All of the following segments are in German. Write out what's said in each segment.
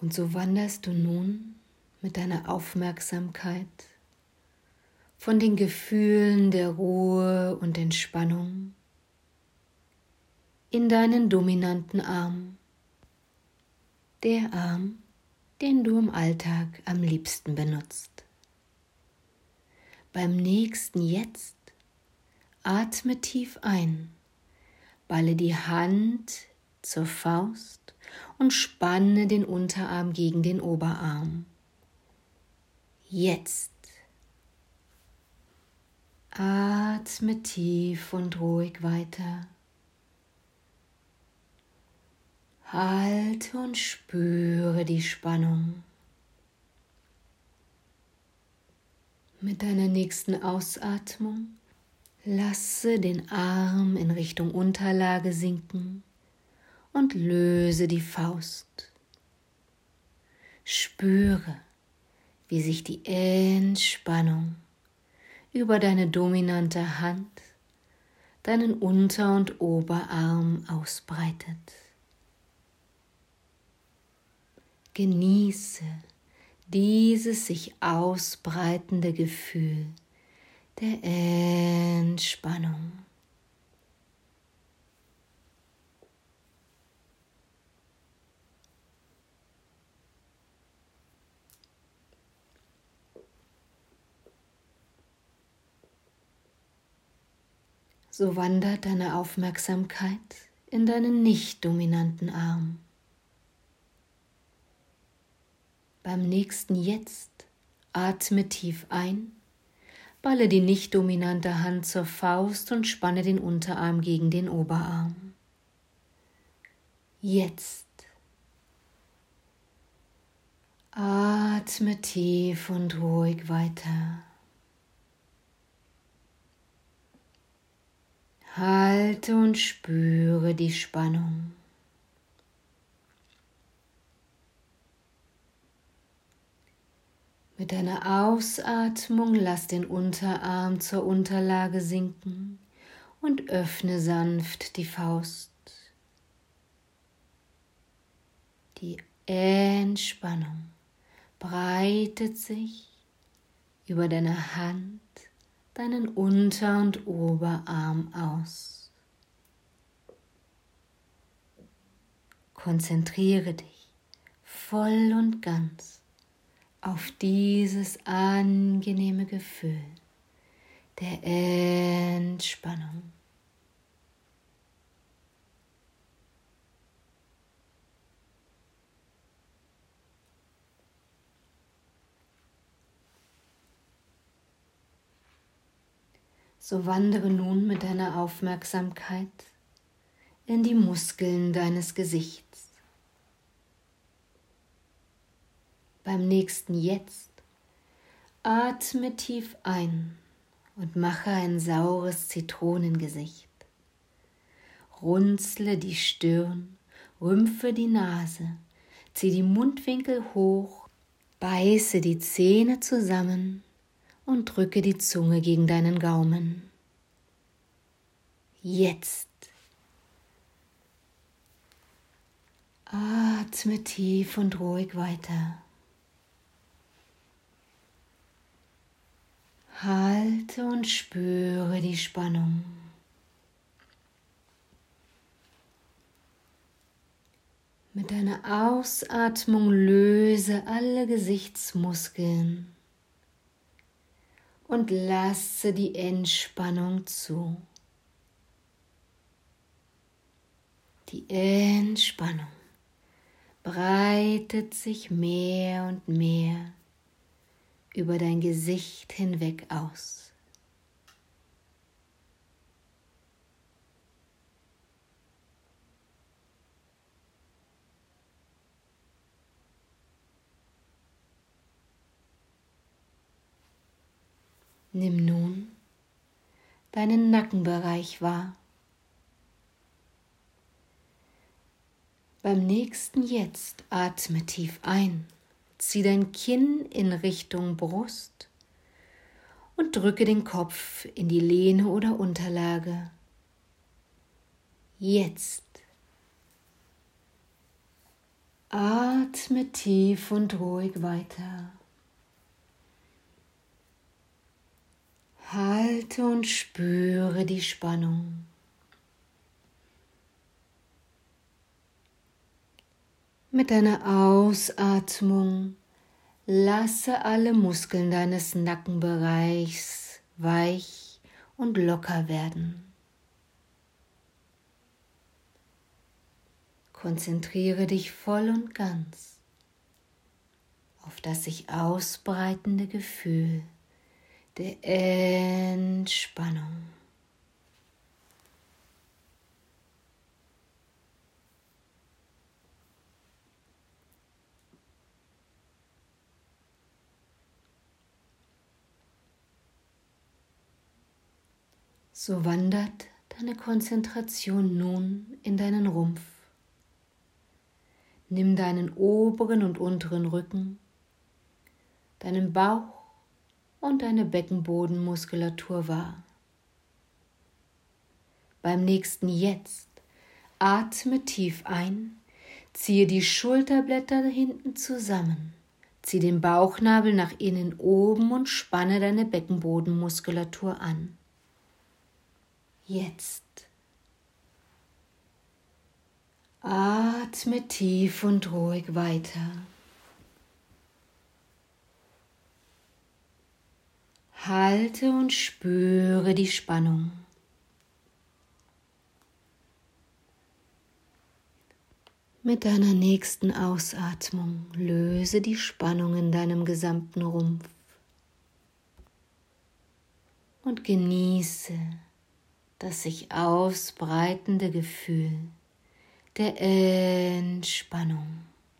Und so wanderst du nun mit deiner Aufmerksamkeit von den Gefühlen der Ruhe und Entspannung in deinen dominanten Arm, der Arm, den du im Alltag am liebsten benutzt. Beim nächsten Jetzt atme tief ein, balle die Hand zur Faust und spanne den Unterarm gegen den Oberarm. Jetzt. Atme tief und ruhig weiter. Halte und spüre die Spannung. Mit deiner nächsten Ausatmung lasse den Arm in Richtung Unterlage sinken und löse die Faust. Spüre, wie sich die Entspannung über deine dominante Hand, deinen Unter- und Oberarm ausbreitet. Genieße dieses sich ausbreitende Gefühl der Entspannung. So wandert deine Aufmerksamkeit in deinen nicht dominanten Arm. Beim nächsten Jetzt atme tief ein, balle die nicht dominante Hand zur Faust und spanne den Unterarm gegen den Oberarm. Jetzt atme tief und ruhig weiter. Halte und spüre die Spannung. Mit deiner Ausatmung lass den Unterarm zur Unterlage sinken und öffne sanft die Faust. Die Entspannung breitet sich über deine Hand, deinen Unter- und Oberarm aus. Konzentriere dich voll und ganz auf dieses angenehme Gefühl der Entspannung. So wandere nun mit deiner Aufmerksamkeit in die Muskeln deines Gesichts. Beim nächsten Jetzt atme tief ein und mache ein saures Zitronengesicht. Runzle die Stirn, rümpfe die Nase, zieh die Mundwinkel hoch, beiße die Zähne zusammen und drücke die Zunge gegen deinen Gaumen. Jetzt. Atme tief und ruhig weiter. Halte und spüre die Spannung. Mit deiner Ausatmung löse alle Gesichtsmuskeln und lasse die Entspannung zu. Die Entspannung breitet sich mehr und mehr über dein Gesicht hinweg aus. Nimm nun deinen Nackenbereich wahr. Beim nächsten Jetzt atme tief ein, zieh dein Kinn in Richtung Brust und drücke den Kopf in die Lehne oder Unterlage. Jetzt Atme tief und ruhig weiter. Halte und spüre die Spannung. Mit deiner Ausatmung lasse alle Muskeln deines Nackenbereichs weich und locker werden. Konzentriere dich voll und ganz auf das sich ausbreitende Gefühl der Entspannung. So wandert deine Konzentration nun in deinen Rumpf. Nimm deinen oberen und unteren Rücken, deinen Bauch und deine Beckenbodenmuskulatur wahr. Beim nächsten Jetzt atme tief ein, ziehe die Schulterblätter hinten zusammen, zieh den Bauchnabel nach innen oben und spanne deine Beckenbodenmuskulatur an. Jetzt atme tief und ruhig weiter. Halte und spüre die Spannung. Mit deiner nächsten Ausatmung löse die Spannung in deinem gesamten Rumpf und genieße das sich ausbreitende Gefühl der Entspannung.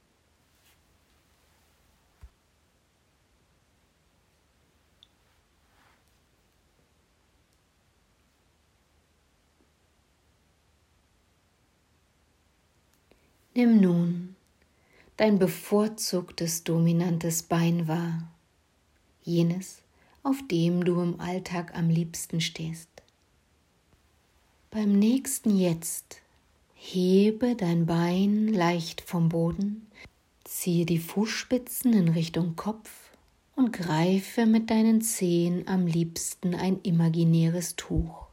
Nimm nun dein bevorzugtes dominantes Bein wahr, jenes, auf dem du im Alltag am liebsten stehst. Beim nächsten Jetzt hebe dein Bein leicht vom Boden, ziehe die Fußspitzen in Richtung Kopf und greife mit deinen Zehen am liebsten ein imaginäres Tuch.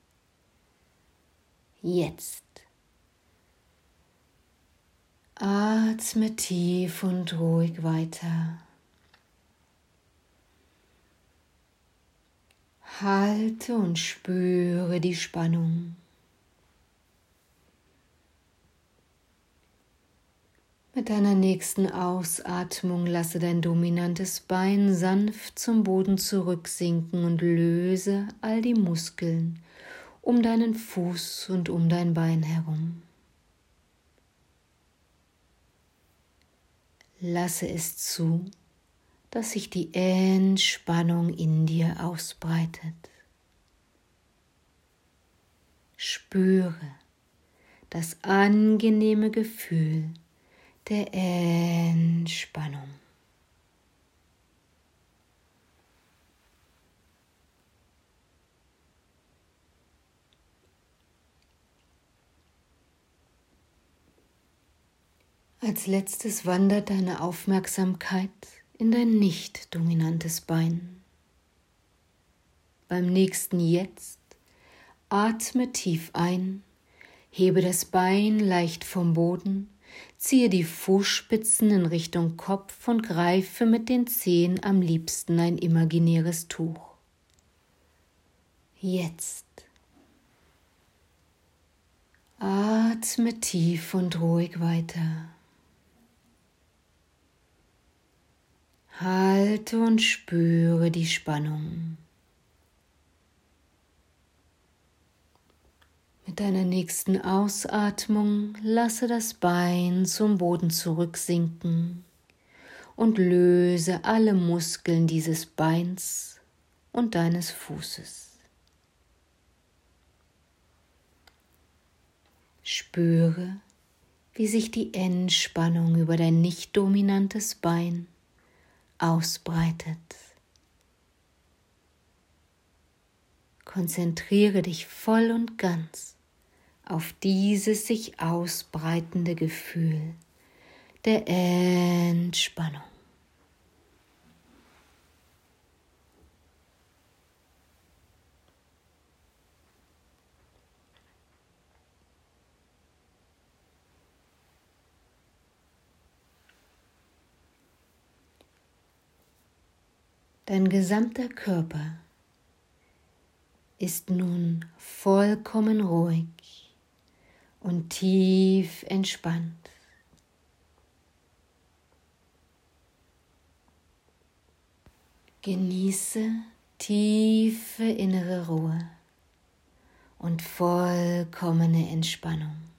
Jetzt atme tief und ruhig weiter. Halte und spüre die Spannung. Mit deiner nächsten Ausatmung lasse dein dominantes Bein sanft zum Boden zurücksinken und löse all die Muskeln um deinen Fuß und um dein Bein herum. Lasse es zu, dass sich die Entspannung in dir ausbreitet. Spüre das angenehme Gefühl der Entspannung. Als letztes wandert deine Aufmerksamkeit in dein nicht dominantes Bein. Beim nächsten Jetzt atme tief ein, hebe das Bein leicht vom Boden, ziehe die Fußspitzen in Richtung Kopf und greife mit den Zehen am liebsten ein imaginäres Tuch. Jetzt atme tief und ruhig weiter. Halte und spüre die Spannung. Mit deiner nächsten Ausatmung lasse das Bein zum Boden zurücksinken und löse alle Muskeln dieses Beins und deines Fußes. Spüre, wie sich die Entspannung über dein nicht dominantes Bein ausbreitet. Konzentriere dich voll und ganz auf dieses sich ausbreitende Gefühl der Entspannung. Dein gesamter Körper ist nun vollkommen ruhig und tief entspannt. Genieße tiefe innere Ruhe und vollkommene Entspannung.